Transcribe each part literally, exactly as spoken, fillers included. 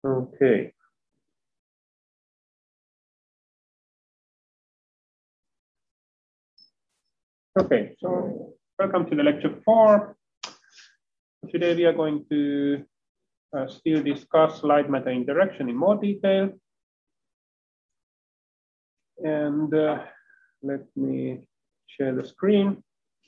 Okay. Okay, so welcome to the lecture four. Today we are going to uh, still discuss light matter interaction in more detail. And uh, let me share the screen.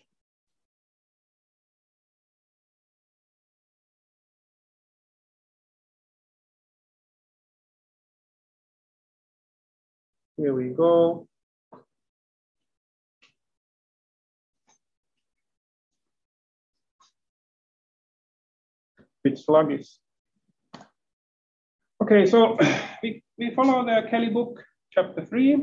Here we go. Bit sluggish. Okay, so we, we follow the Kelly book, chapter three.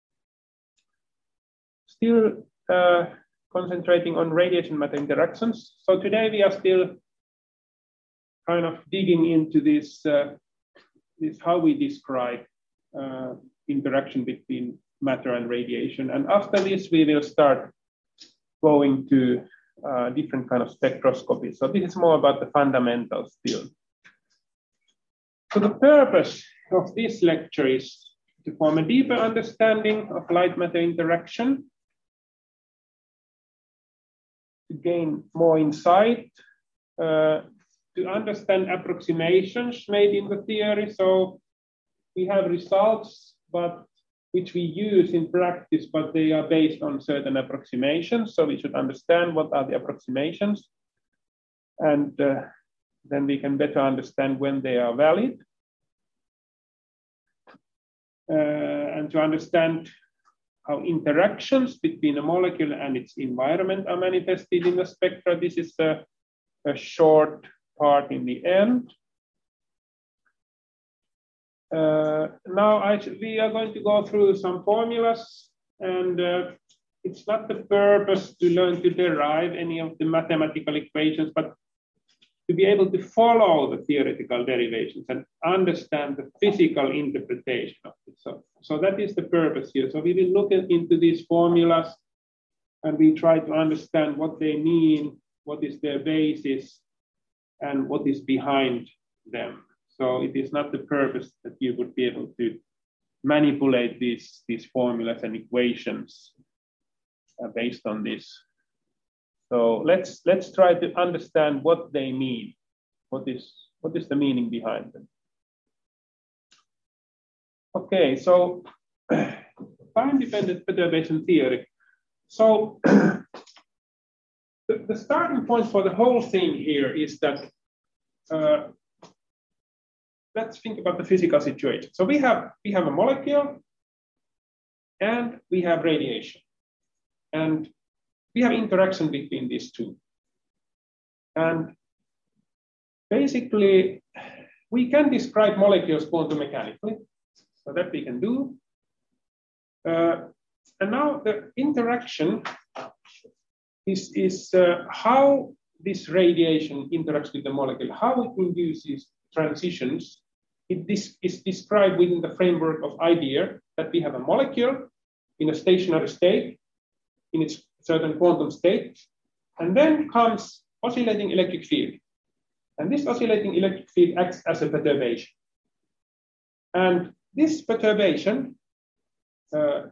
Still uh, concentrating on radiation matter interactions. So today we are still kind of digging into this, uh, this how we describe uh, interaction between matter and radiation. And after this, we will start going to uh, different kind of spectroscopy. So this is more about the fundamentals still. So the purpose of this lecture is to form a deeper understanding of light matter interaction, to gain more insight, uh, to understand approximations made in the theory. So we have results, but which we use in practice, but they are based on certain approximations. So we should understand what are the approximations, and uh, then we can better understand when they are valid. Uh, and to understand how interactions between a molecule and its environment are manifested in the spectra. This is a, a short part in the end. Uh, now I, we are going to go through some formulas, and uh, it's not the purpose to learn to derive any of the mathematical equations, but to be able to follow the theoretical derivations and understand the physical interpretation of it. So, so that is the purpose here. So we will look at, into these formulas, and we try to understand what they mean, what is their basis, and what is behind them. So it is not the purpose that you would be able to manipulate these, these formulas and equations uh, based on this. So let's, let's try to understand what they mean. What is, what is the meaning behind them? Okay, so time-dependent perturbation theory. So the, the starting point for the whole thing here is that uh, let's think about the physical situation. So we have, we have a molecule and we have radiation. And we have interaction between these two. And basically, we can describe molecules quantum mechanically, so that we can do. Uh, and now the interaction is, is uh, how this radiation interacts with the molecule, how it induces transitions. It this is described within the framework of idea that we have a molecule in a stationary state, in its certain quantum state, and then comes oscillating electric field. And this oscillating electric field acts as a perturbation. And this perturbation uh,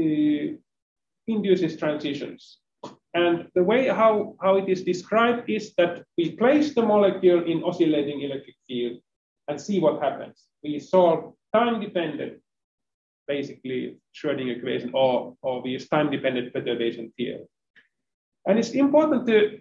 induces transitions. And the way how, how it is described is that we place the molecule in oscillating electric field and see what happens. We solve time-dependent, basically Schrödinger equation, or, or we use time-dependent perturbation theory. And it's important to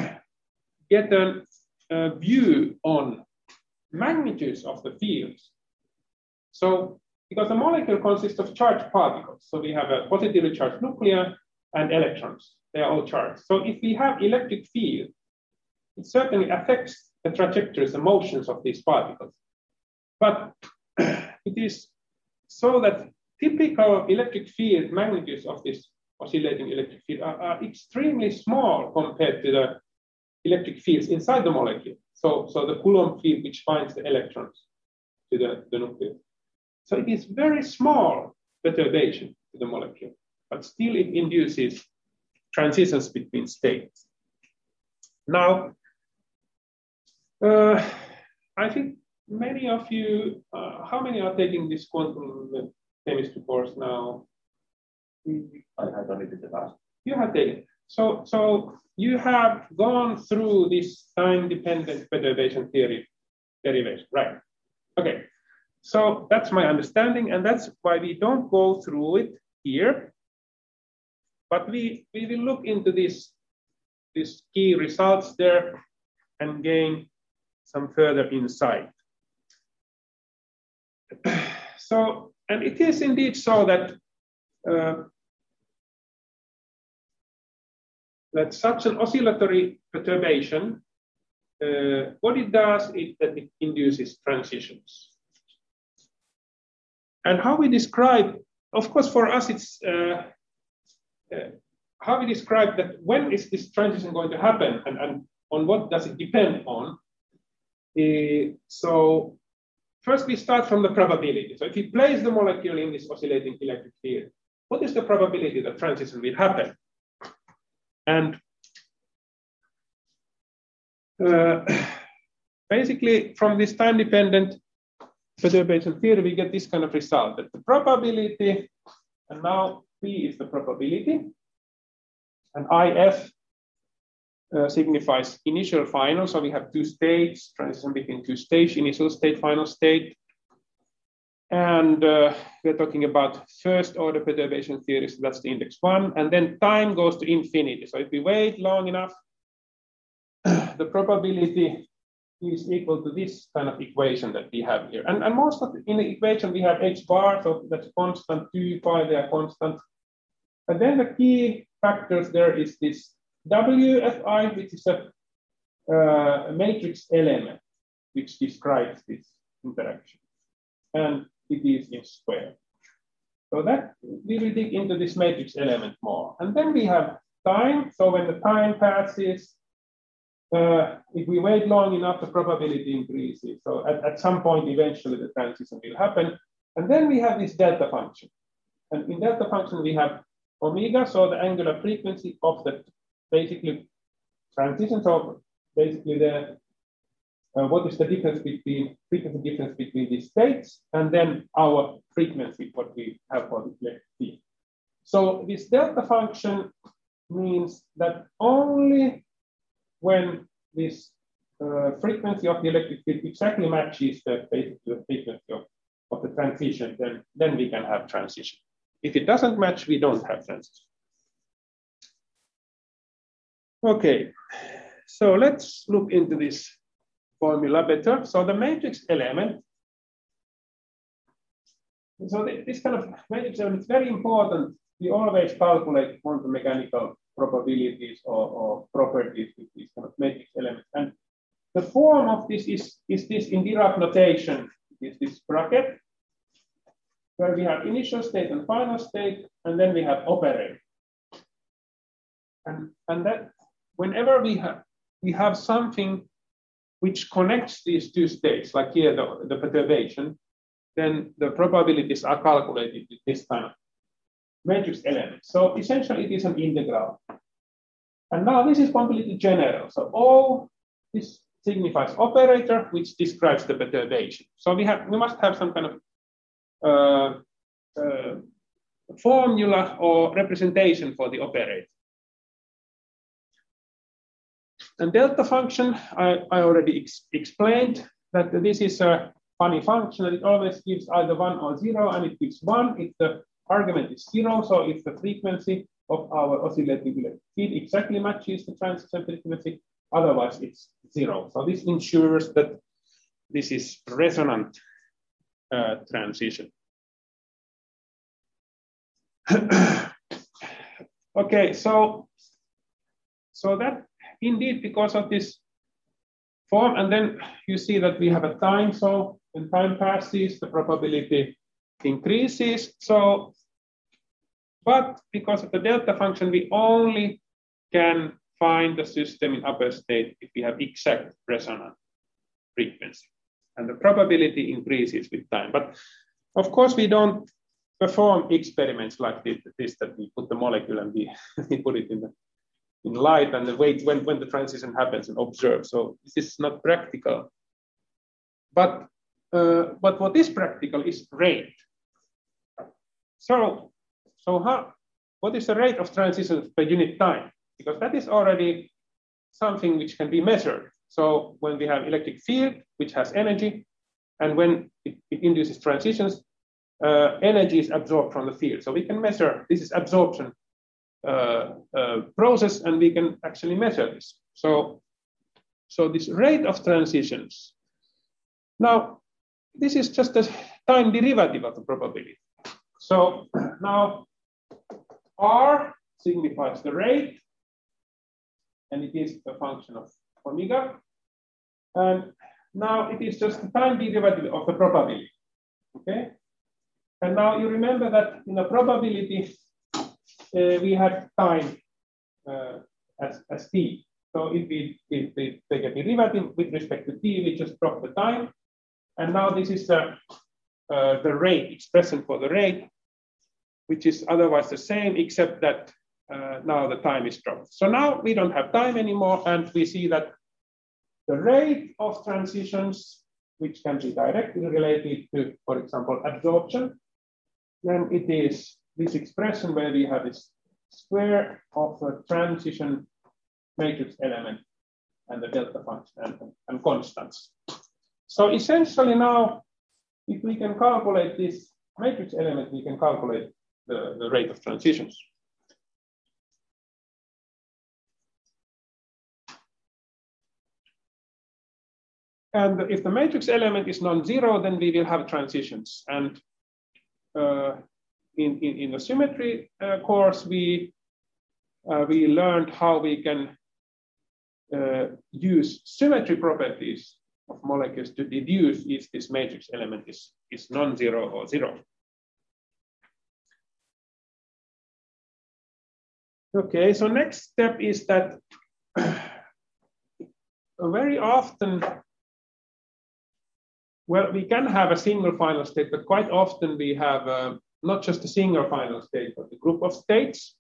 get a, a view on magnitudes of the fields. So, because the molecule consists of charged particles, so we have a positively charged nucleus and electrons. They are all charged. So if we have electric field, it certainly affects the trajectories, the motions of these particles. But it is so that typical electric field magnitudes of this oscillating electric field are, are extremely small compared to the electric fields inside the molecule. So, so the Coulomb field, which binds the electrons to the, the nucleus. So it is very small perturbation to the molecule, but still it induces transitions between states. Now, uh, I think many of you, uh, how many are taking this quantum chemistry course now? I have done it in the past. You have taken. So, so you have gone through this time-dependent perturbation theory derivation, right? Okay. So that's my understanding, and that's why we don't go through it here. But we, we will look into this, these key results there and gain some further insight. So, and it is indeed so that uh, that such an oscillatory perturbation, uh, what it does is that it induces transitions. And how we describe, of course, for us, it's uh, uh, how we describe that when is this transition going to happen, and, and on what does it depend on? Uh, so first we start from the probability. So if you place the molecule in this oscillating electric field, what is the probability that transition will happen? And uh, basically from this time-dependent perturbation theory, we get this kind of result, that the probability, and now P is the probability, and I F uh, signifies initial final, so we have two states, transition between two states, initial state, final state. And uh, we're talking about first order perturbation theory, so that's the index one, and then time goes to infinity. So if we wait long enough, the probability is equal to this kind of equation that we have here. And, and most of the, in the equation we have h bar, so that's constant, two, pi, they are constant. But then the key factors there is this W F I, which is a uh, matrix element, which describes this interaction. And it is in square. So that we will dig into this matrix element more. And then we have time. So when the time passes, uh, if we wait long enough, the probability increases. So at, at some point, eventually the transition will happen. And then we have this delta function. And in delta function, we have omega, so the angular frequency of the basically transition. So basically the Uh, what is the difference between frequency difference between these states, and then our frequency, what we have for the electric field. So this delta function means that only when this uh, frequency of the electric field exactly matches the basically the frequency of, of the transition, then, then we can have transition. If it doesn't match, we don't have transition. Okay, so let's look into this formula better. So the matrix element, so this kind of matrix element is very important. We always calculate quantum mechanical probabilities or, or properties with these kind of matrix elements. And the form of this is, is this in Dirac notation, is this bracket, where we have initial state and final state, and then we have operator. And, and that whenever we have, we have something which connects these two states, like here, the, the perturbation, then the probabilities are calculated with this kind of matrix element. So essentially, it is an integral. And now this is completely general. So all this signifies operator, which describes the perturbation. So we have, we must have some kind of uh, uh, formula or representation for the operator. And delta function, I, I already ex explained that this is a funny function, and it always gives either one or zero, and it gives one if the argument is zero. So if the frequency of our oscillating electric field exactly matches the transition frequency, otherwise it's zero. So this ensures that this is resonant uh, transition. Okay, so so that. Indeed, because of this form, and then you see that we have a time. So when time passes, the probability increases. So, but because of the delta function, we only can find the system in upper state if we have exact resonant frequency, and the probability increases with time. But of course, we don't perform experiments like this, this that we put the molecule and we, we put it in the in light and wait when, when the transition happens and observe. So this is not practical. But uh, but what is practical is rate. So, so how, what is the rate of transitions per unit time? Because that is already something which can be measured. So when we have electric field, which has energy, and when it, it induces transitions, uh, energy is absorbed from the field. So we can measure, this is absorption uh, uh, process, and we can actually measure this. So, so this rate of transitions. Now, this is just a time derivative of the probability. So now R signifies the rate, and it is a function of omega. And now it is just the time derivative of the probability. Okay. And now you remember that in the probability, uh, we had time uh, as, as t. So if we, if we take a derivative with respect to t, we just drop the time. And now this is the, uh, the rate, expression for the rate, which is otherwise the same, except that uh, now the time is dropped. So now we don't have time anymore, and we see that the rate of transitions, which can be directly related to, for example, absorption, then it is this expression where we have this square of a transition matrix element and the delta function and, and constants. So essentially now, if we can calculate this matrix element, we can calculate the, the rate of transitions. And if the matrix element is non-zero, then we will have transitions. And uh, in, in, in the symmetry uh, course, we, uh, we learned how we can uh, use symmetry properties of molecules to deduce if this matrix element is, is non-zero or zero. Okay, so next step is that very often, well, we can have a single final state, but quite often we have uh, not just a single final state, but a group of states.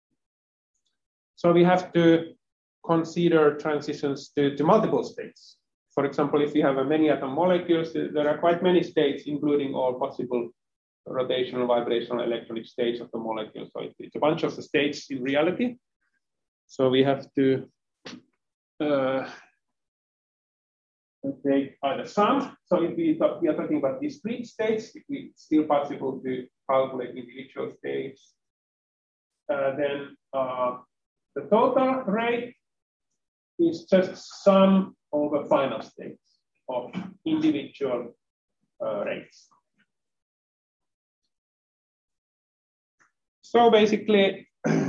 So we have to consider transitions to, to multiple states. For example, if you have a many atom molecules, there are quite many states, including all possible rotational, vibrational, electronic states of the molecule. So it, it's a bunch of the states in reality. So we have to uh, take either some. So if we, talk, we are talking about discrete states, if it's still possible to calculate individual states, uh, then uh, the total rate is just sum over final states of individual uh, rates. So basically,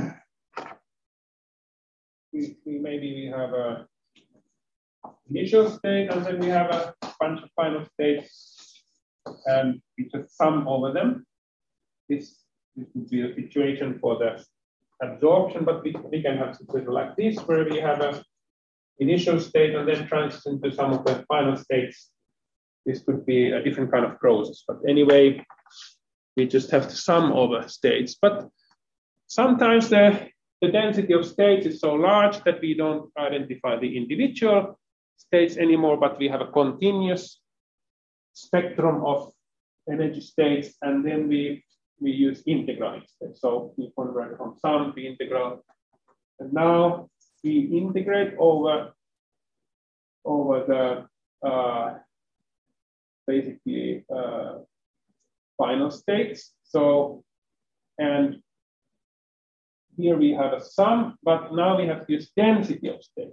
we, we maybe we have a initial state, and then we have a bunch of final states, and we just sum over them. This, this would be a situation for the absorption, but we, we can have situation like this, where we have a initial state and then transition to some of the final states. This could be a different kind of process, but anyway, we just have to sum over states. But sometimes the, the density of states is so large that we don't identify the individual states anymore, but we have a continuous spectrum of energy states, and then we, we use integral instead. So we convert from sum to integral. And now we integrate over, over the uh, basically uh, final states. So, and here we have a sum, but now we have to use density of states.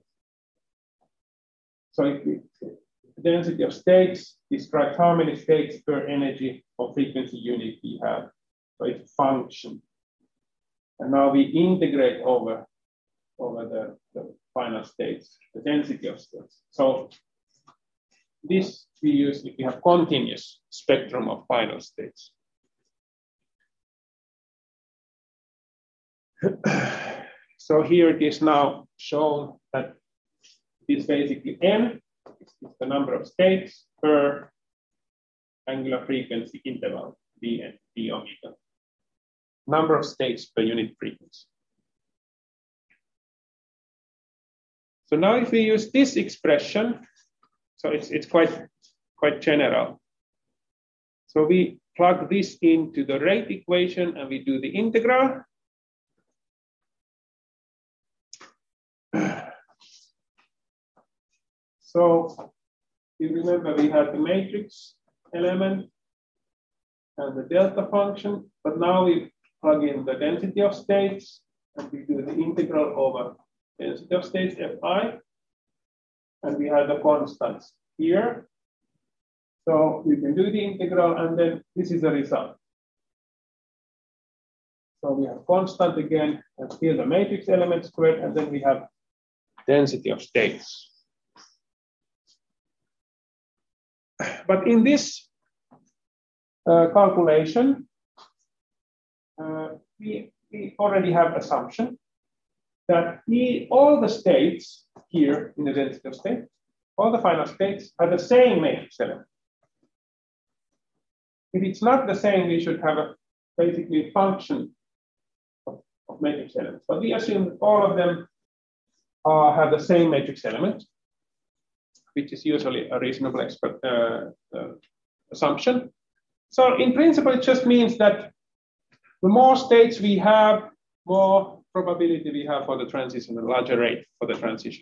So if we, the density of states describes how many states per energy or frequency unit we have. So it's a function. And now we integrate over, over the, the final states, the density of states. So this we use if we have continuous spectrum of final states. So here it is now shown that it's basically n is the number of states per angular frequency interval, dn, d omega. Number of states per unit frequency. So now if we use this expression, so it's, it's quite, quite general. So we plug this into the rate equation and we do the integral. So you remember we had the matrix element and the delta function, but now we plug in the density of states and we do the integral over density of states Fi, and we have the constants here. So we can do the integral, and then this is the result. So we have constant again, and here the matrix element squared, and then we have density of states. But in this uh, calculation, uh, we, we already have assumption that we, all the states here in the density of state, all the final states are the same matrix element. If it's not the same, we should have a basically function of, of matrix elements. But we assume that all of them uh, have the same matrix element, which is usually a reasonable expert, uh, uh, assumption. So in principle, it just means that the more states we have, more probability we have for the transition, a larger rate for the transition.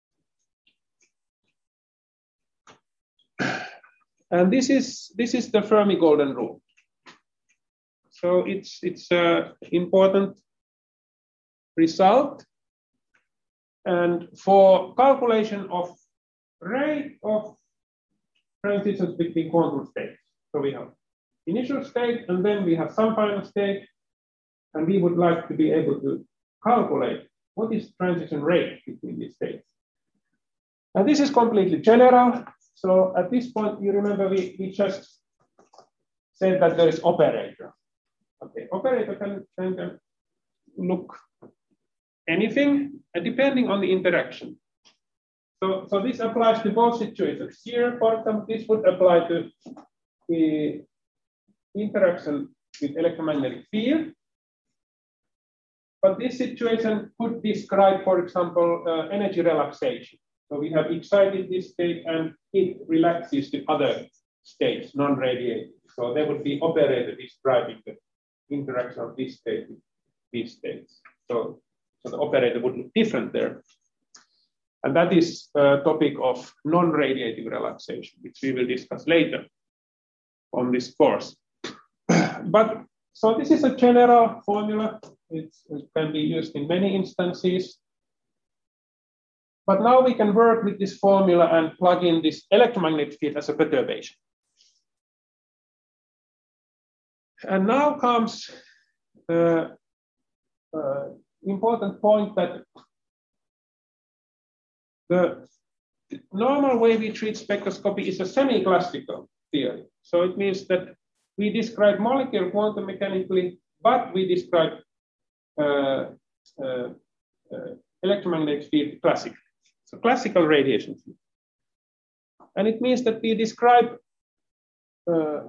And this is this is the Fermi golden rule. So it's it's an important result. And for calculation of rate of transitions between quantum states, so we have initial state and then we have some final state, and we would like to be able to calculate what is transition rate between these states. And this is completely general. So at this point, you remember we, we just said that there is operator. Okay, operator can, can, can look anything, and depending on the interaction. So, so this applies to both situations. Here, for example, this would apply to the interaction with electromagnetic field. But this situation could describe, for example, uh, energy relaxation. So we have excited this state and it relaxes to other states, non-radiating. So there would be operator describing the interaction of this state with these states. So, so the operator would look different there. And that is a topic of non-radiating relaxation, which we will discuss later on this course. But so this is a general formula. It's, it can be used in many instances. But now we can work with this formula and plug in this electromagnetic field as a perturbation. And now comes the uh, important point that the normal way we treat spectroscopy is a semi-classical theory. So it means that we describe molecule quantum mechanically, but we describe uh, uh, uh, electromagnetic field classically. So classical radiation field. And it means that we describe uh,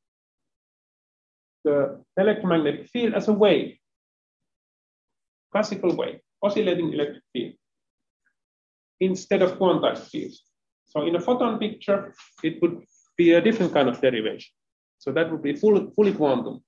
the electromagnetic field as a wave, classical wave, oscillating electric field, instead of quantized fields. So in a photon picture, it would be a different kind of derivation. So that would be full, fully quantum.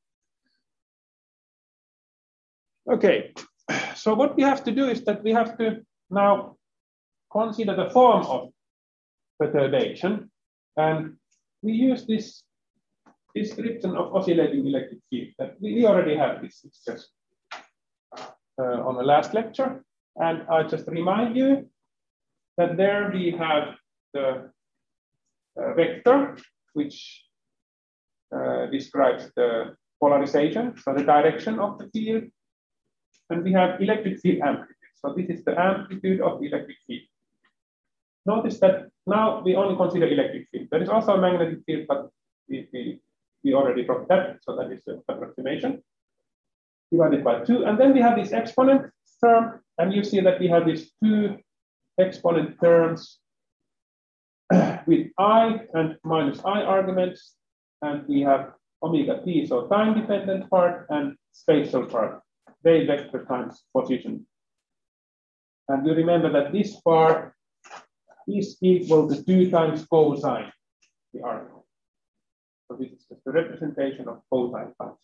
Okay, so what we have to do is that we have to now consider the form of perturbation, and we use this description of oscillating electric field. That we already have this, it's just uh, on the last lecture, and I just remind you that there we have the uh, vector which uh, describes the polarization, so the direction of the field, and we have electric field amplitude. So this is the amplitude of the electric field. Notice that now we only consider electric field. There is also a magnetic field, but we, we, we already dropped that, so that is the approximation divided by two. And then we have this exponent term, and you see that we have these two exponent terms with I and minus I arguments, and we have omega t, so time-dependent part, and spatial part, wave vector times position. And you remember that this part is equal to two times cosine the argument. So this is just a representation of photon parts.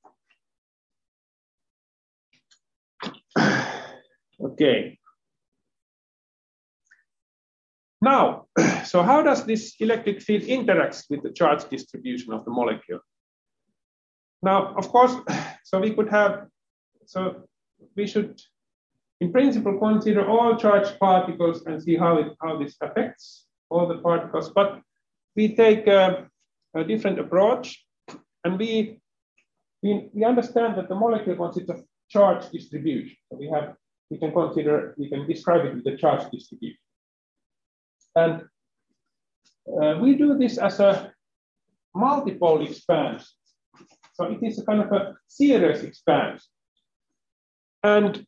Okay. Now, so how does this electric field interact with the charge distribution of the molecule? Now, of course, so we could have, so we should, in principle, consider all charged particles and see how it how this affects all the particles. But we take a, a different approach, and we, we we understand that the molecule consists of charge distribution. So we have we can consider we can describe it with the charge distribution, and uh, we do this as a multipole expansion. So it is a kind of a series expansion, and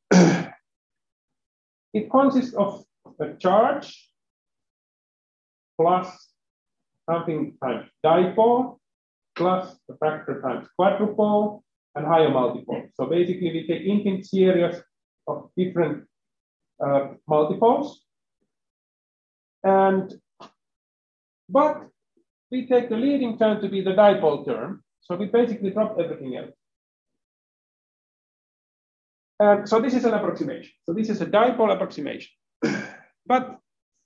it consists of a charge plus something times dipole plus a factor times quadrupole and higher multipole. So basically, we take infinite series of different uh, multipoles, and but we take the leading term to be the dipole term. So we basically drop everything else. And so this is an approximation. So this is a dipole approximation. But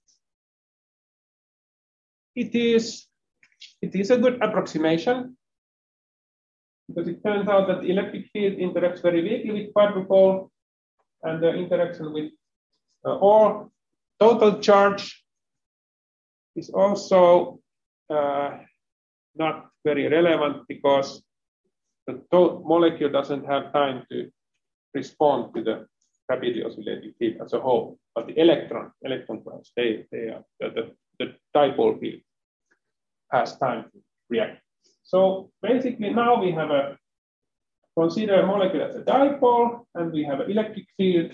it is, it is a good approximation because it turns out that the electric field interacts very weakly with quadrupole, and the interaction with uh, or total charge is also uh, not very relevant because the molecule doesn't have time to respond to the rapidly oscillating field as a whole. But the electron, electron clouds, they, they are, the, the dipole field has time to react. So basically now we have a, consider a molecule as a dipole, and we have an electric field.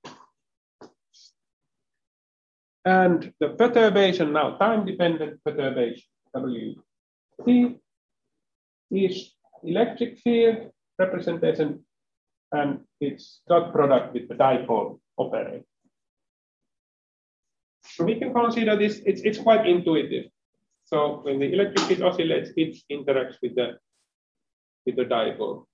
And the perturbation, now time-dependent perturbation, W T, is electric field representation, and its dot product with the dipole operator. So we can consider this, it's, it's quite intuitive. So when the electric field oscillates, it interacts with the, with the dipole,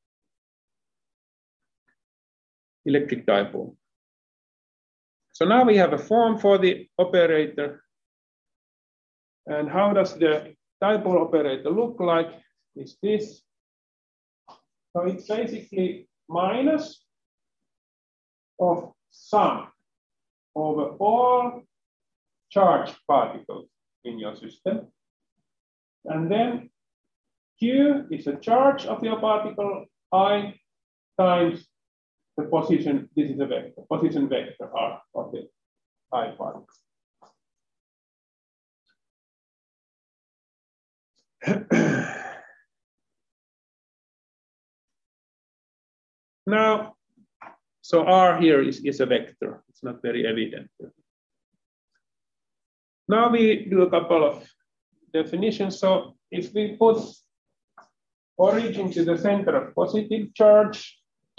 electric dipole. So now we have a form for the operator. And how does the dipole operator look like? Is this. So it's basically minus of sum over all charged particles in your system. And then Q is the charge of your particle, I times the position, this is a vector, position vector R of the I particle. Now, so R here is, is a vector. It's not very evident. Now we do a couple of definitions. So if we put origin to the center of positive charge,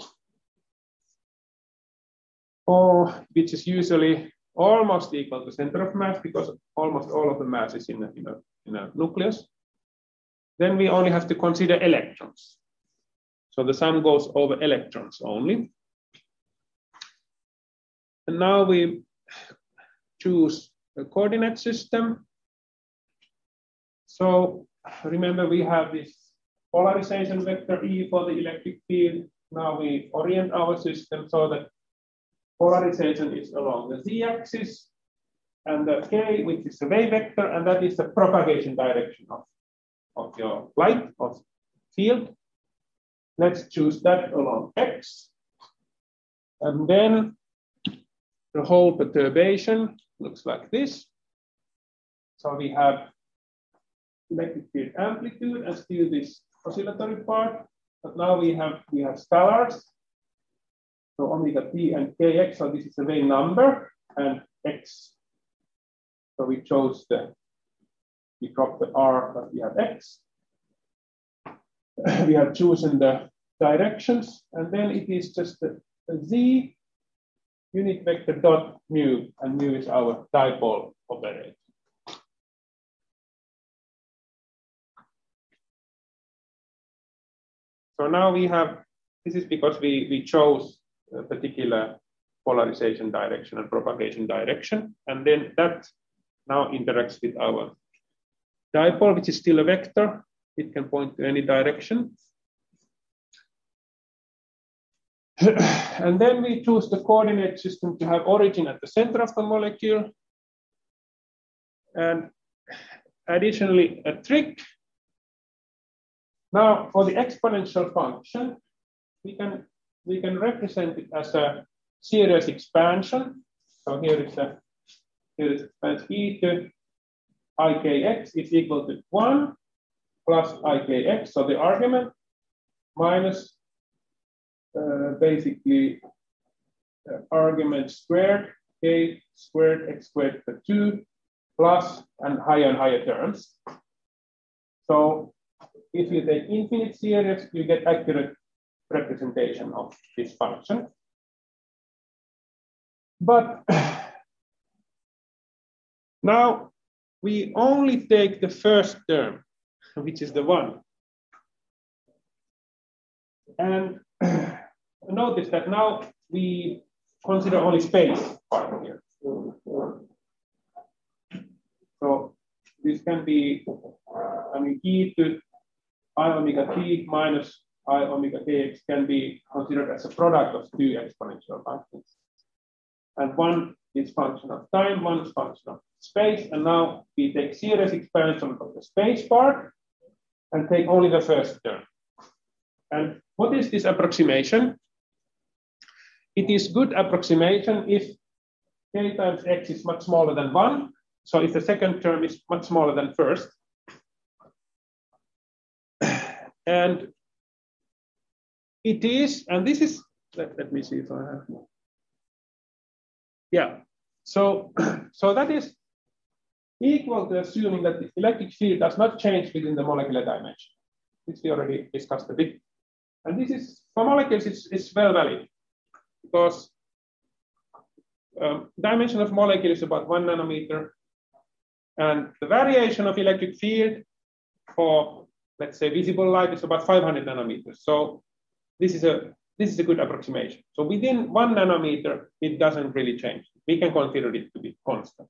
or which is usually almost equal to center of mass because almost all of the mass is in a, in a, in a nucleus, then we only have to consider electrons. So the sum goes over electrons only. And now we choose a coordinate system. So remember, we have this polarization vector E for the electric field. Now we orient our system so that polarization is along the z-axis, and the k, which is the wave vector, and that is the propagation direction of, of your light, of field. Let's choose that along x. And then the whole perturbation looks like this. So we have electric field amplitude and still this oscillatory part. But now we have we have scalars. So omega t and kx. So this is a wave number and x. So we chose the we dropped the r, but we have x. We have chosen the directions, and then it is just the, the z unit vector dot mu, and mu is our dipole operator. So now we have, this is because we, we chose a particular polarization direction and propagation direction. And then that now interacts with our dipole, which is still a vector. It can point to any direction. And then we choose the coordinate system to have origin at the center of the molecule. And additionally, a trick. Now, for the exponential function, we can, we can represent it as a series expansion. So here is a series expansion e to ikx is equal to one plus ikx, so the argument, minus uh, basically uh, argument squared, k squared, x squared to two, plus and higher and higher terms. So if you take infinite series, you get accurate representation of this function. But now we only take the first term, which is the one. And notice that now we consider only space part here. So this can be, I mean, e to I omega t minus I omega kx can be considered as a product of two exponential functions. And one is function of time, one is function of space. And now we take series expansion of the space part and take only the first term. And what is this approximation? It is good approximation if k times x is much smaller than one. So if the second term is much smaller than first. And it is, and this is, let, let me see if I have. Yeah, so, so that is equal to assuming that the electric field does not change within the molecular dimension, which we already discussed a bit. And this is, for molecules, it's, it's well valid because um, dimension of molecule is about one nanometer. And the variation of electric field for, let's say, visible light is about five hundred nanometers. So this is a this is a good approximation. So within one nanometer, it doesn't really change. We can consider it to be constant.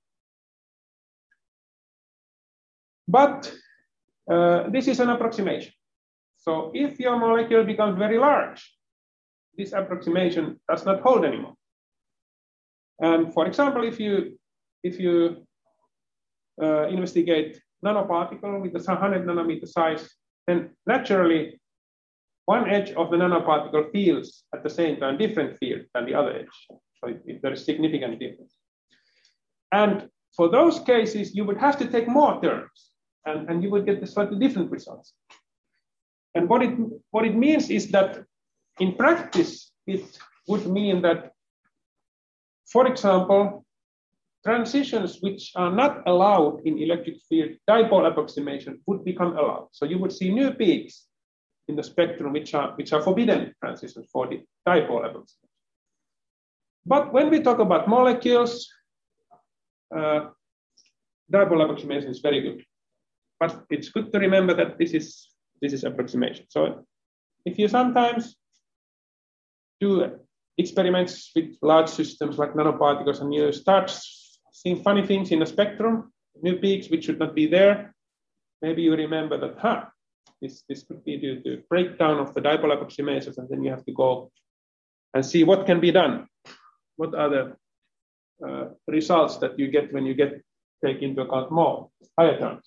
But uh, this is an approximation. So if your molecule becomes very large, this approximation does not hold anymore. And for example, if you if you uh, investigate nanoparticle with a one hundred nanometer size, then naturally one edge of the nanoparticle feels at the same time different field than the other edge. So it, it, there is significant difference. And for those cases, you would have to take more terms, and, and you would get the slightly different results. And what it, what it means is that in practice, it would mean that, for example, transitions which are not allowed in electric field dipole approximation would become allowed. So you would see new peaks in the spectrum which are, which are forbidden transitions for the dipole approximation. But when we talk about molecules, uh, dipole approximation is very good. But it's good to remember that this is, this is approximation. So if you sometimes do experiments with large systems like nanoparticles and you start seeing funny things in the spectrum, new peaks which should not be there, maybe you remember that, huh, this, this could be due to breakdown of the dipole approximations, and then you have to go and see what can be done. What are the uh, results that you get when you get take into account more higher terms.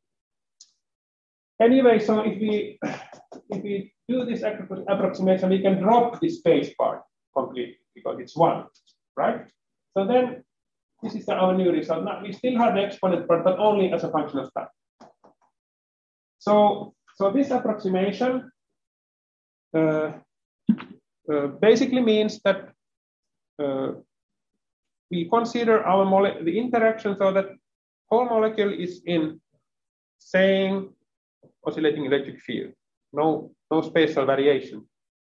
Anyway, so if we if we do this approximation, we can drop the space part completely because it's one, right? So then this is our new result. Now we still have the exponent part, but only as a function of time. So, so this approximation uh, uh, basically means that uh, we consider our mole the interaction so that whole molecule is in same oscillating electric field, no, no spatial variation.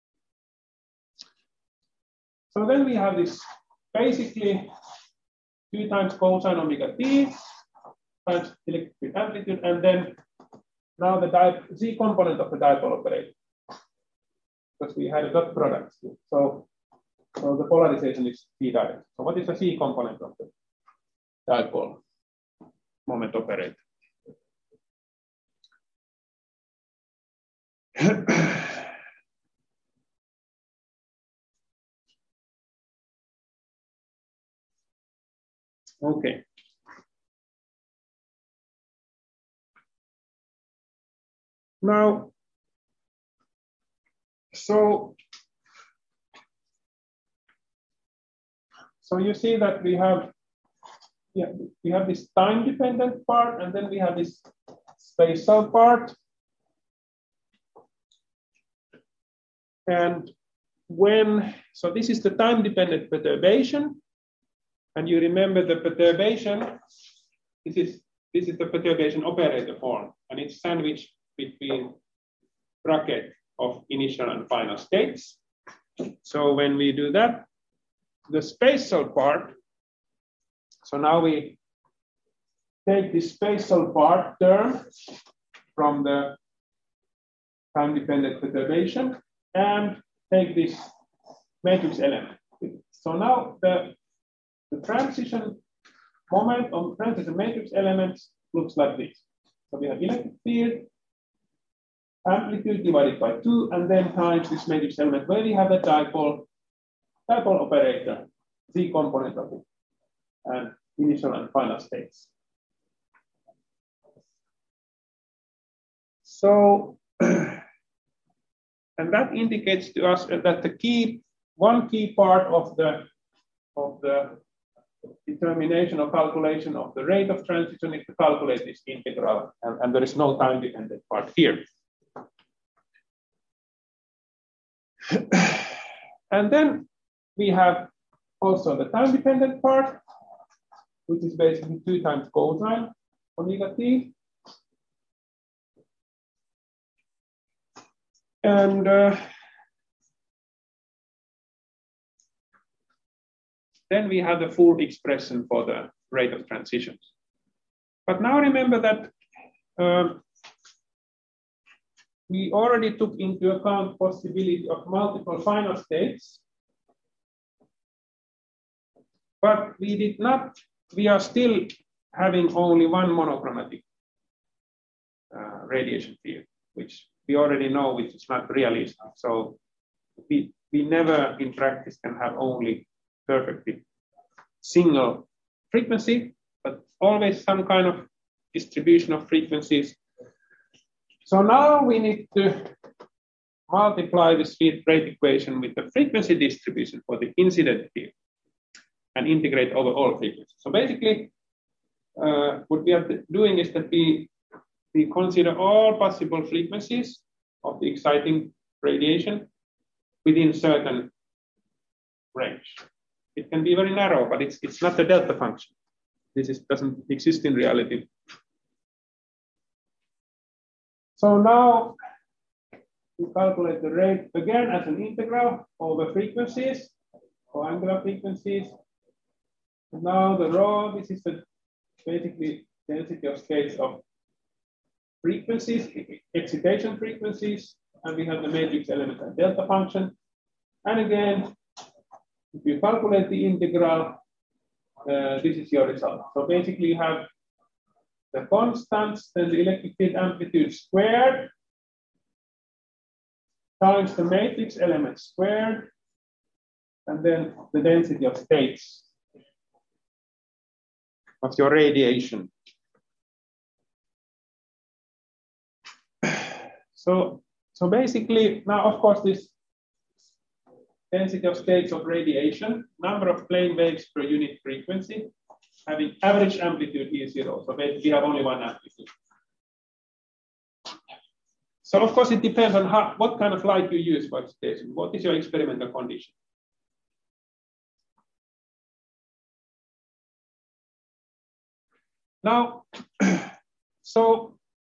So then we have this basically two times cosine omega t times electric field amplitude, and then now the z component of the dipole operator. because we had a dot product. So, so the polarization is p direct. So what is the C component of the dipole moment operator? Okay. Now, so, so you see that we have, yeah, we have this time-dependent part, and then we have this spatial part. And when, so this is the time-dependent perturbation. And you remember the perturbation, this is, this is the perturbation operator form, and it's sandwiched between bracket of initial and final states. So when we do that, the spatial part, so now we take the spatial part term from the time-dependent perturbation and take this matrix element. So now the, the transition moment on transition matrix elements looks like this. So we have electric field, amplitude divided by two, and then times this matrix element where we have a dipole, dipole operator, Z component of it, and initial and final states. So, and that indicates to us that the key, one key part of the, of the determination or calculation of the rate of transition is to calculate this integral, and, and there is no time-dependent part here. And then we have also the time-dependent part, which is basically two times cosine omega t. And uh, then we have the full expression for the rate of transitions. But now remember that um, we already took into account possibility of multiple final states, but we did not, we are still having only one monochromatic uh, radiation field, which we already know, which is not realistic. So we, we never in practice can have only perfectly single frequency, but always some kind of distribution of frequencies. So now we need to multiply this field rate equation with the frequency distribution for the incident field and integrate over all frequencies. So basically, uh, what we are doing is that we, we consider all possible frequencies of the exciting radiation within certain range. It can be very narrow, but it's, it's not a delta function. This is, doesn't exist in reality. So now we calculate the rate again as an integral over frequencies, or angular frequencies. And now the rho, this is the basically density of states of frequencies, excitation frequencies, and we have the matrix element and delta function. And again, if you calculate the integral, uh, this is your result. So basically you have the constants, then the electric field amplitude squared times the matrix element squared, and then the density of states of your radiation. So, so basically, now of course this density of states of radiation, number of plane waves per unit frequency, having average amplitude E zero. So basically we have only one amplitude. So of course it depends on how, what kind of light you use for excitation. What is your experimental condition? Now, so,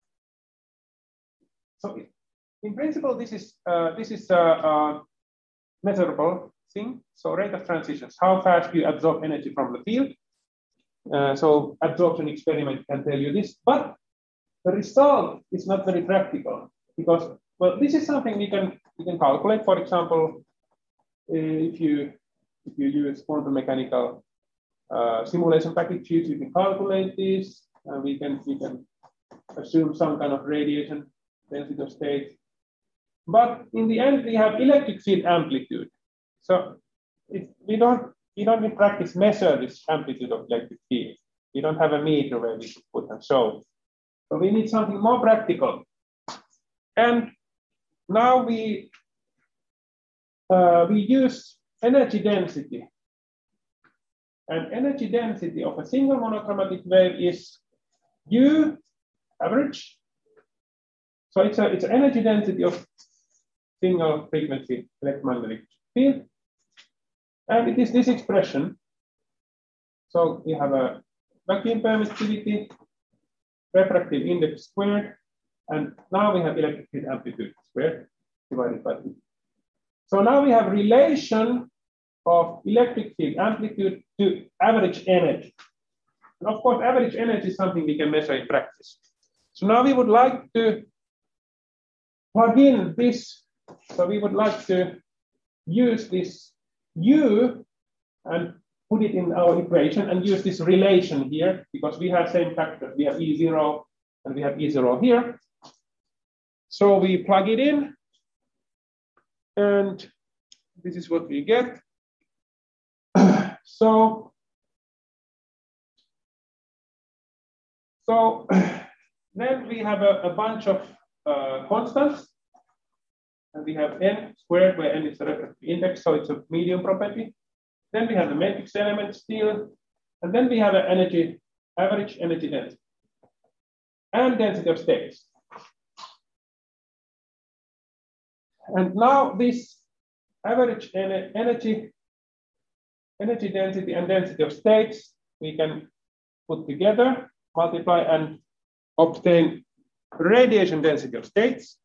so in principle, this is uh, this is a, a measurable thing. So rate of transitions, how fast you absorb energy from the field. Uh, so absorption experiment can tell you this, but the result is not very practical because well, this is something we can we can calculate. For example, if you if you use quantum mechanical uh, simulation packages, you can calculate this, and we can we can assume some kind of radiation density of state. But in the end, we have electric field amplitude. So it, we don't we don't in practice measure this amplitude of electric field. We don't have a meter where we put and show. So we need something more practical. And now we uh, we use energy density. And energy density of a single monochromatic wave is U average. So it's a it's an energy density of single frequency electromagnetic field. And it is this expression. So we have a vacuum permittivity, refractive index squared, and now we have electric field amplitude squared divided by two. So now we have relation of electric field amplitude to average energy. And of course, average energy is something we can measure in practice. So now we would like to plug in this. So we would like to use this U and put it in our equation and use this relation here because we have same factors. We have E zero and we have E zero here. So we plug it in and this is what we get. So, so then we have a, a bunch of uh, constants. And we have n squared, where n is the refractive index, so it's a medium property. Then we have the matrix element still. And then we have an energy, average energy density. And density of states. And now this average energy, energy density and density of states, we can put together, multiply, and obtain radiation density of states.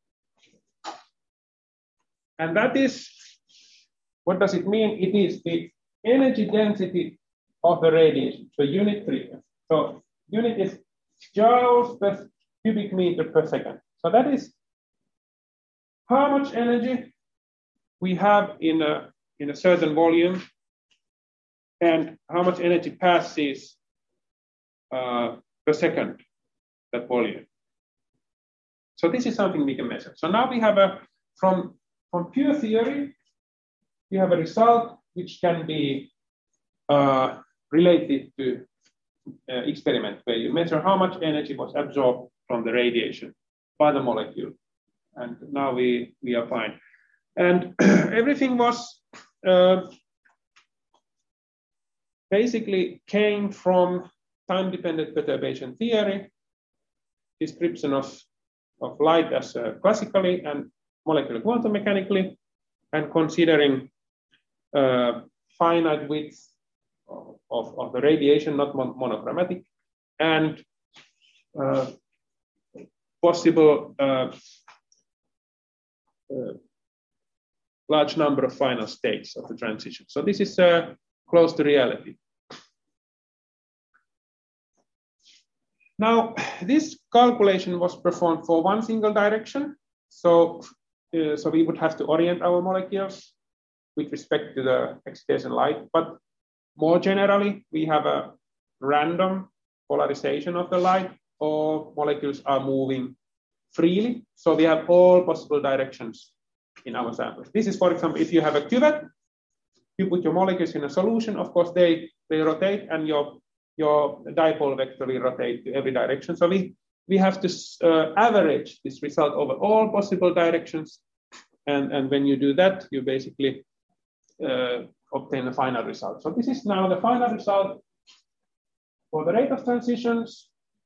And that is, what does it mean? It is the energy density of the radiation, so unit frequency. So unit is joules per cubic meter per second. So that is how much energy we have in a, in a certain volume and how much energy passes uh, per second, that volume. So this is something we can measure. So now we have a, from, from pure theory, we have a result which can be uh, related to uh, experiment where you measure how much energy was absorbed from the radiation by the molecule. And now we, we are fine. And everything was uh, basically came from time-dependent perturbation theory, description of, of light as uh, classically and molecular quantum mechanically, and considering uh, finite width of, of, of the radiation, not mon monochromatic, and uh, possible uh, uh, large number of final states of the transition. So this is uh, close to reality. Now, this calculation was performed for one single direction. So, uh, so we would have to orient our molecules with respect to the excitation light. But more generally, we have a random polarization of the light, or molecules are moving freely. So we have all possible directions in our samples. This is, for example, if you have a cuvette, you put your molecules in a solution, of course, they, they rotate and your, your dipole vector will rotate to every direction. So we, we have to uh, average this result over all possible directions. And, and when you do that, you basically uh, obtain the final result. So this is now the final result for the rate of transitions.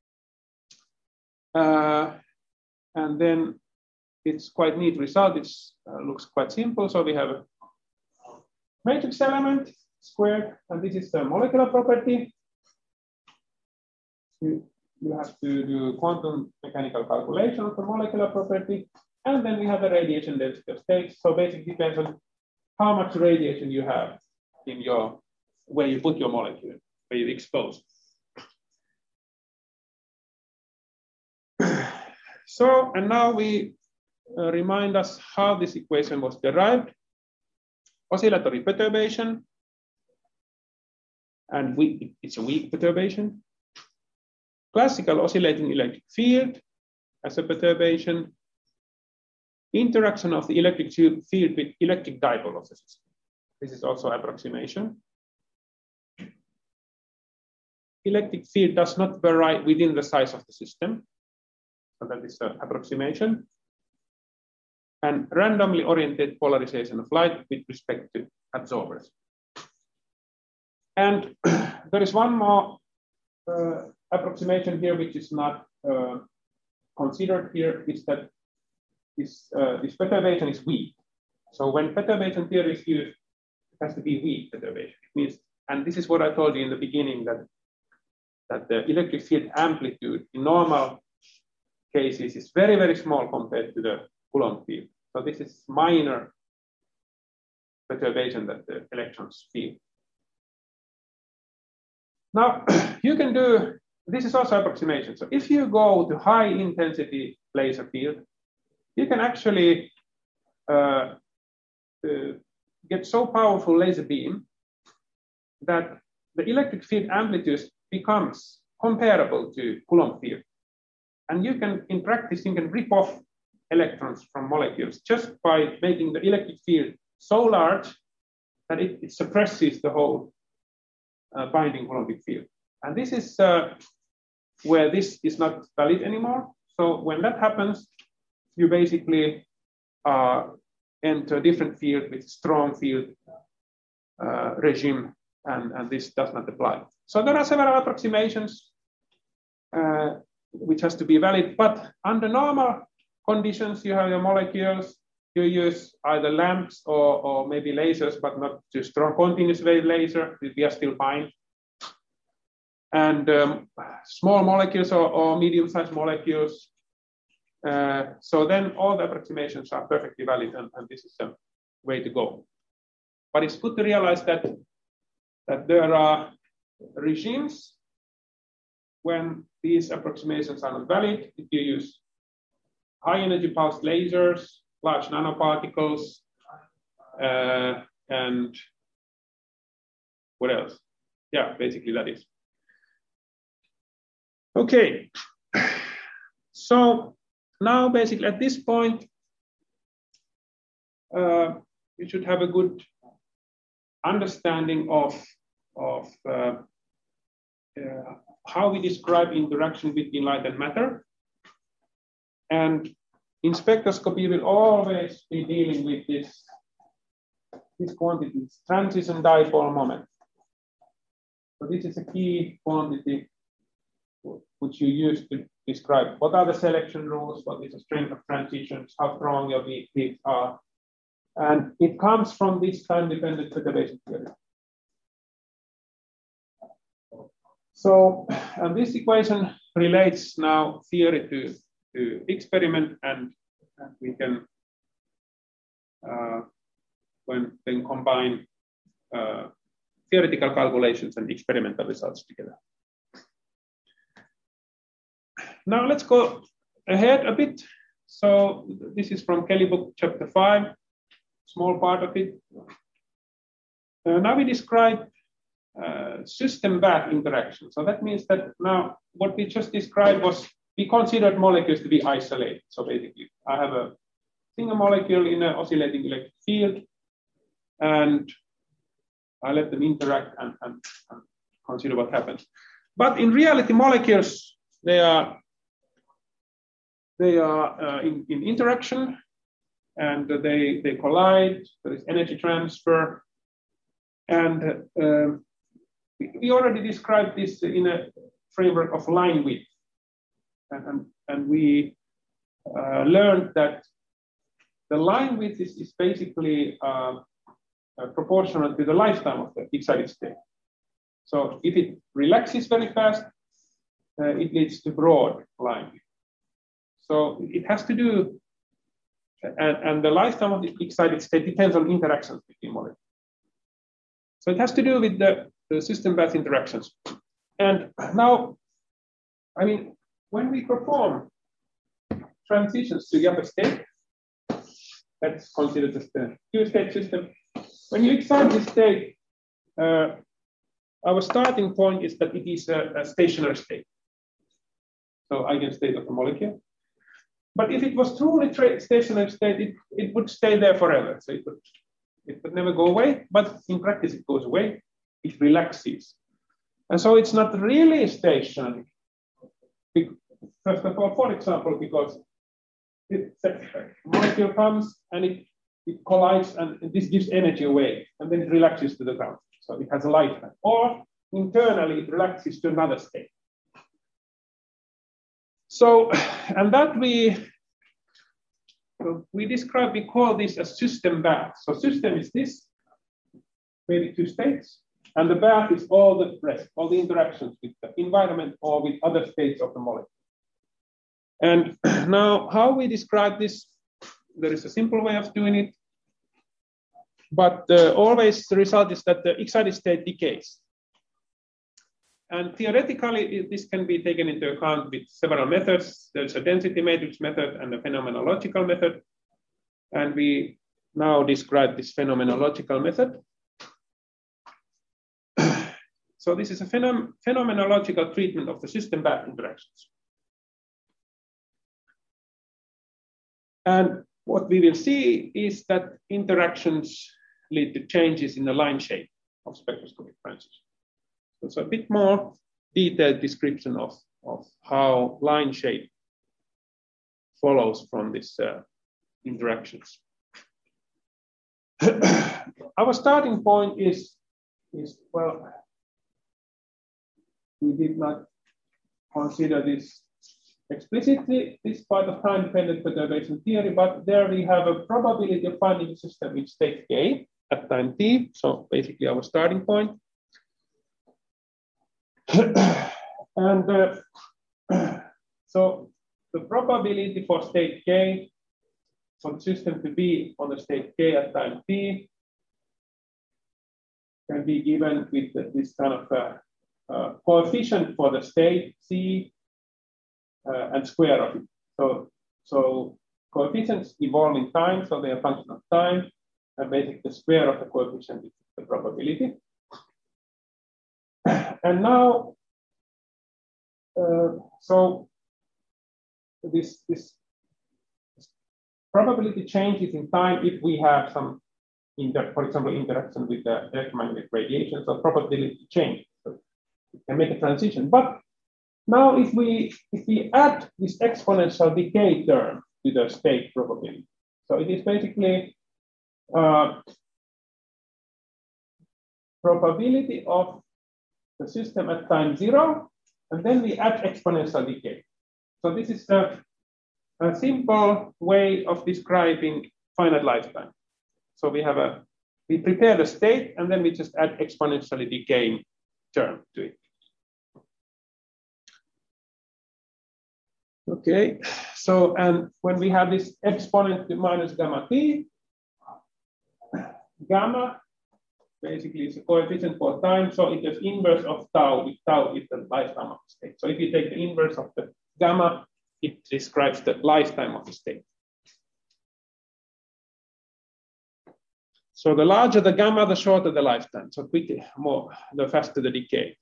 Uh, and then it's quite neat result. It uh, looks quite simple. So we have a matrix element squared, and this is the molecular property. You, you have to do quantum mechanical calculation of the molecular property, and then we have the radiation density of states. So basically depends on how much radiation you have in your, where you put your molecule, where you expose. So, and now we uh, remind us how this equation was derived. Oscillatory perturbation, and we, it's a weak perturbation. Classical oscillating electric field as a perturbation. Interaction of the electric field with electric dipole of the system. This is also approximation. Electric field does not vary within the size of the system. So that is the approximation. And randomly oriented polarization of light with respect to absorbers. And there is one more uh, approximation here, which is not uh, considered here, is that this, uh, this perturbation is weak. So when perturbation theory is used, it has to be weak perturbation. It means, and this is what I told you in the beginning, that, that the electric field amplitude in normal cases is very, very small compared to the Coulomb field. So this is minor perturbation that the electrons feel. Now, you can do, this is also approximation. So if you go to high intensity laser field, you can actually uh, uh, get so powerful laser beam that the electric field amplitude becomes comparable to Coulomb field. And you can, in practice, you can rip off electrons from molecules just by making the electric field so large that it, it suppresses the whole uh, binding Coulombic field. And this is uh, where this is not valid anymore. So when that happens, you basically uh, enter a different field with strong field uh, regime, and, and this does not apply. So there are several approximations uh, which has to be valid, but under normal conditions, you have your molecules, you use either lamps or, or maybe lasers, but not too strong continuous wave laser, we are still fine. And um, small molecules or, or medium-sized molecules. Uh, so then all the approximations are perfectly valid, and, and this is the way to go. But it's good to realize that, that there are regimes when these approximations are not valid. If you use high energy pulsed lasers, large nanoparticles, uh, and what else? Yeah, basically that is. Okay, so now basically at this point, uh, you should have a good understanding of, of uh, uh, how we describe interaction between light and matter. And in spectroscopy, we will always be dealing with this, this quantity, transition dipole moment. So this is a key quantity which you use to describe what are the selection rules, what is the strength of transitions, how strong your peaks are. And it comes from this time-dependent perturbation theory. So, and this equation relates now theory to, to experiment, and, and we can uh, when, then combine uh, theoretical calculations and experimental results together. Now let's go ahead a bit. So this is from Kelly book chapter five, small part of it. Uh, now we describe uh, system-bath interaction. So that means that now what we just described was we considered molecules to be isolated. So basically I have a single molecule in an oscillating electric field, and I let them interact and, and, and consider what happens. But in reality, molecules, they are They are uh, in, in interaction, and uh, they, they collide, there is energy transfer. And uh, we already described this in a framework of line width. And, and we uh, learned that the line width is, is basically uh, uh, proportional to the lifetime of the excited state. So if it relaxes very fast, uh, it leads to broad line width. So it has to do, and, and the lifetime of the excited state depends on interactions between molecules. So it has to do with the, the system-bath interactions. And now, I mean, when we perform transitions to the upper state, let's consider just the two-state system. When you excite this state, uh, our starting point is that it is a, a stationary state. So eigenstate of the molecule. But if it was truly stationary state, it, it would stay there forever. So it would, it would never go away, but in practice it goes away, it relaxes. And so it's not really stationary. First of all, for example, because it, the molecule comes and it, it collides and this gives energy away and then it relaxes to the ground. So it has a lifetime. Or internally it relaxes to another state. So, and that we, we describe, we call this a system bath. So system is this, maybe two states, and the bath is all the rest, all the interactions with the environment or with other states of the molecule. And now how we describe this, there is a simple way of doing it, but uh, always the result is that the excited state decays. And theoretically, this can be taken into account with several methods. There's a density matrix method and a phenomenological method. And we now describe this phenomenological method. So this is a phenom phenomenological treatment of the system bath interactions. And what we will see is that interactions lead to changes in the line shape of spectroscopic transition. So a bit more detailed description of, of how line shape follows from these uh, interactions. Our starting point is, is, well, we did not consider this explicitly, this part of time-dependent perturbation theory, but there we have a probability of finding a system in state K at time t, so basically our starting point. And uh, so the probability for state K, for the system to be on the state K at time t, can be given with this kind of uh, uh, coefficient for the state C uh, and square of it. So, so coefficients evolve in time, so they are a function of time, and basically the square of the coefficient is the probability. And now, uh, so this, this probability changes in time if we have some, inter, for example, interaction with the electromagnetic radiation, so probability changes. So it can make a transition. But now if we, if we add this exponential decay term to the state probability, so it is basically uh, probability of the system at time zero, and then we add exponential decay. So this is a, a simple way of describing finite lifetime. So we have a, we prepare the state, and then we just add exponentially decaying term to it. Okay, so, and when we have this exponent to minus gamma t, gamma basically is a coefficient for time, so it is inverse of tau, if tau is the lifetime of the state. So if you take the inverse of the gamma, it describes the lifetime of the state. So the larger the gamma, the shorter the lifetime. So quickly, more, the faster the decay.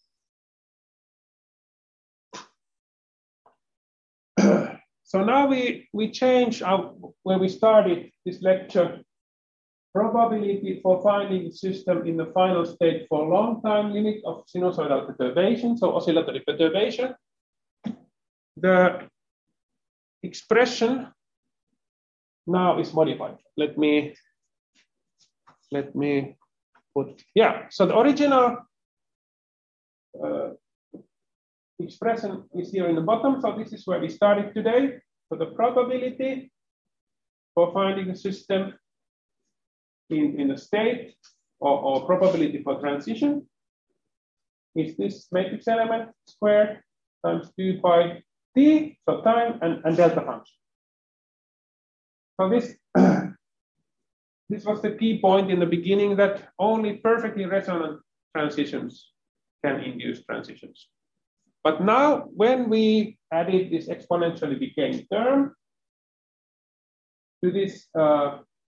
So now we, we change our, where we started this lecture, probability for finding the system in the final state for long time limit of sinusoidal perturbation, so oscillatory perturbation. The expression now is modified. Let me, let me put, yeah, so the original uh, expression is here in the bottom, so this is where we started today. So the probability for finding a system in, in a state or, or probability for transition is this matrix element squared times two by t, so time and, and delta function. So this, this was the key point in the beginning, that only perfectly resonant transitions can induce transitions. But now, when we added this exponentially decaying term to this uh,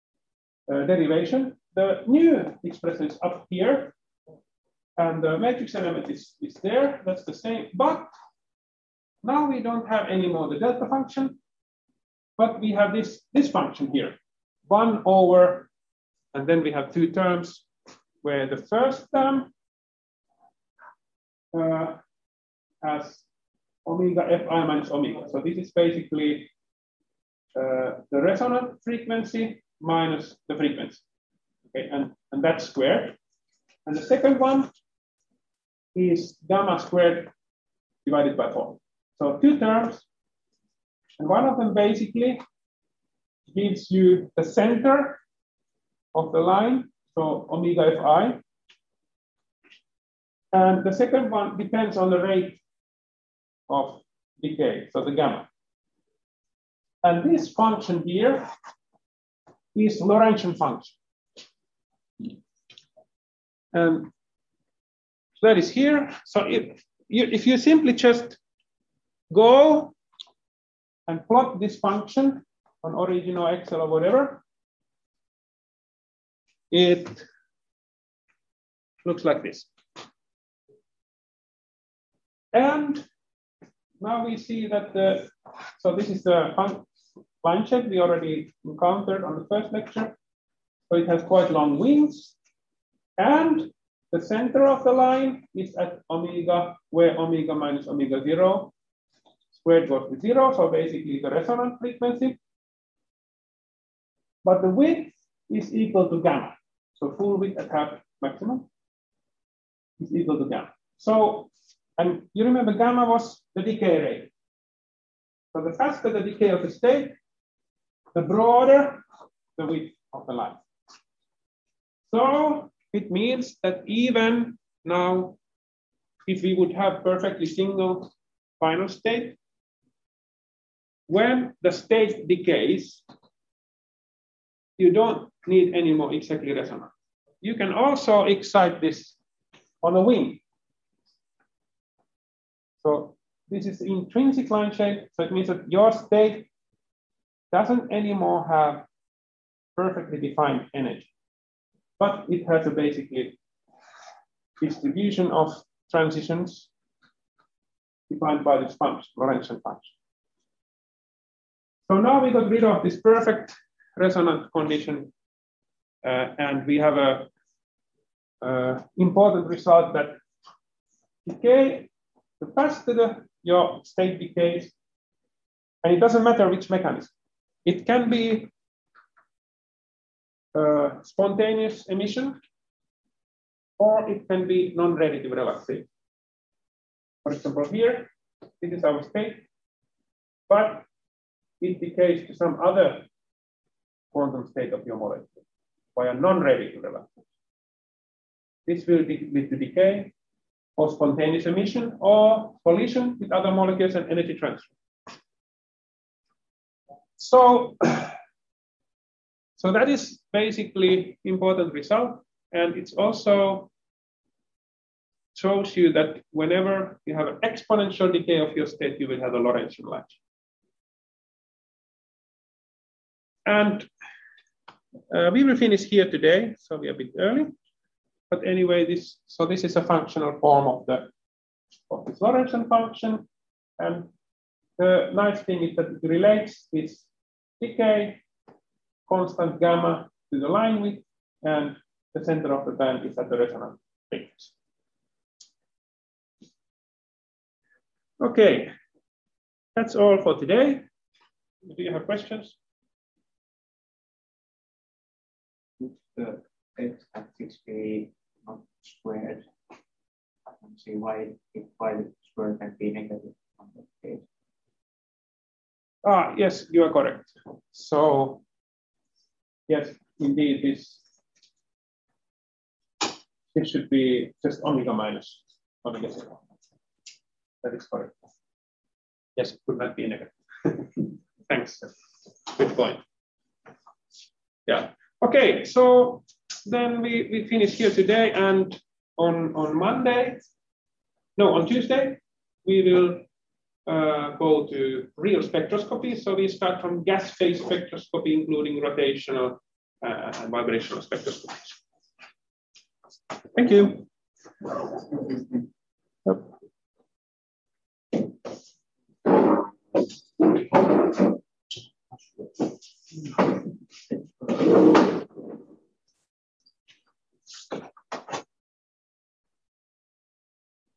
uh, derivation. The new expression is up here, and the matrix element is, is there. That's the same. But now we don't have anymore the delta function, but we have this, this function here, one over, and then we have two terms where the first term uh, has omega fi minus omega. So this is basically uh, the resonant frequency minus the frequency. Okay, and, and that's squared. And the second one is gamma squared divided by four. So two terms, and one of them basically gives you the center of the line, so omega fi. And the second one depends on the rate of decay, so the gamma. And this function here is Lorentzian function. And that is here. So if you, if you simply just go and plot this function on Origin or Excel or whatever, it looks like this. And now we see that the, so this is the line shape we already encountered on the first lecture. So it has quite long wings, and the center of the line is at omega, where omega minus omega zero squared goes to zero, so basically the resonant frequency. But the width is equal to gamma. So full width at half maximum is equal to gamma. So, and you remember gamma was the decay rate. So the faster the decay of the state, the broader the width of the line. So it means that even now, if we would have perfectly single final state, when the state decays, you don't need any more exactly resonant. You can also excite this on a wing. So this is intrinsic line shape. So it means that your state doesn't anymore have perfectly defined energy, but it has a basically distribution of transitions defined by this function, Lorentzian function. So now we got rid of this perfect resonant condition, uh, and we have a uh, important result that decay, the faster the, your state decays, and it doesn't matter which mechanism. It can be uh, spontaneous emission, or it can be non-radiative relaxation. For example, here, this is our state, but it decays to some other quantum state of your molecule by a non-radiative relaxation. This will lead to decay or spontaneous emission or collision with other molecules and energy transfer. So, so that is basically important result, and it's also shows you that whenever you have an exponential decay of your state, you will have a Lorentzian line. And uh, we will finish here today, so we are a bit early. But anyway, this so this is a functional form of the of this Lorentzian function, and the nice thing is that it relates this decay, constant gamma to the line width, and the center of the band is at the resonant frequency. Okay, that's all for today. Do you have questions? The x at six k not squared. I don't see why if y squared can be negative on that case. Ah, yes, you are correct. So, yes, indeed, this it should be just omega minus omega zero. That is correct. Yes, it could not be negative. Thanks. Good point. Yeah. Okay, so then we, we finish here today, and on, on Monday, no, on Tuesday, we will uh, go to real spectroscopy. So we start from gas phase spectroscopy, including rotational uh, and vibrational spectroscopy. Thank you. Yep.